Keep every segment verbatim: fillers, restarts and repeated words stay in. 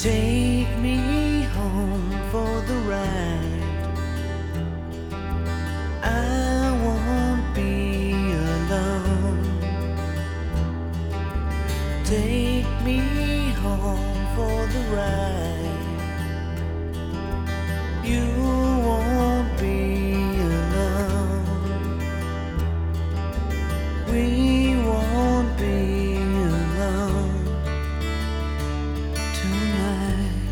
Take me home for the ride. I won't be alone. Take me home for the ride. You won't be alone. We won't be alone tonight.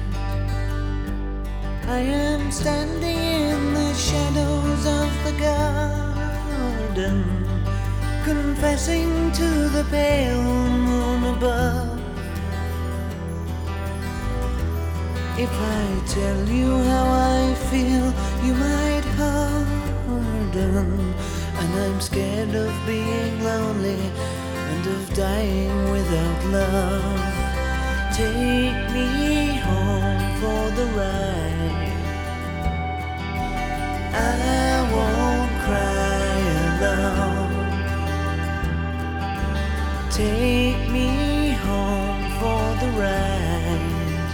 I am standing in the shadows of the garden, confessing to the pale moon above. If I tell you how I feel, you might harden. And I'm scared of being lonely and of dying without love. Take me home for the ride. I won't cry alone. Take me home for the ride.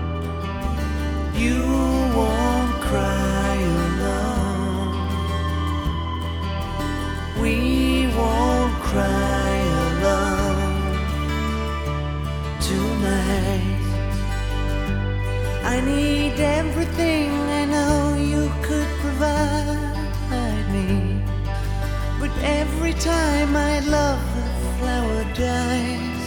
You won't cry alone. We won't cry alone tonight. I need everything I know you could provide me, but every time I love, the flower dies.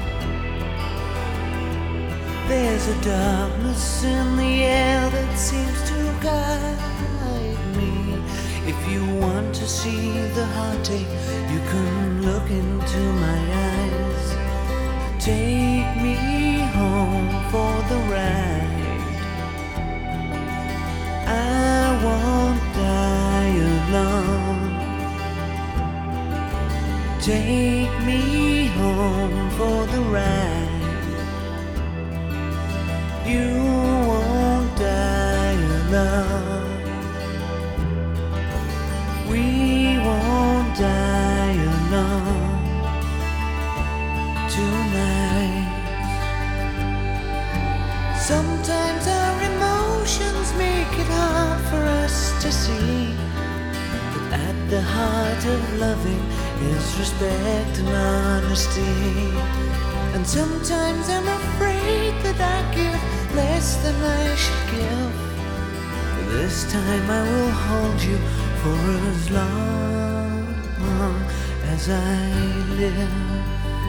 There's a darkness in the air that seems to guide me. If you want to see the heartache, you can look into my eyes. Take me home for the ride. I won't die alone. Take me home for the ride. You won't die alone. We won't die alone tonight. Sometimes our emotions make it hard for us to see that at the heart of loving is respect and honesty. And sometimes I'm afraid that I give less than I should give. But this time I will hold you for as long as I live.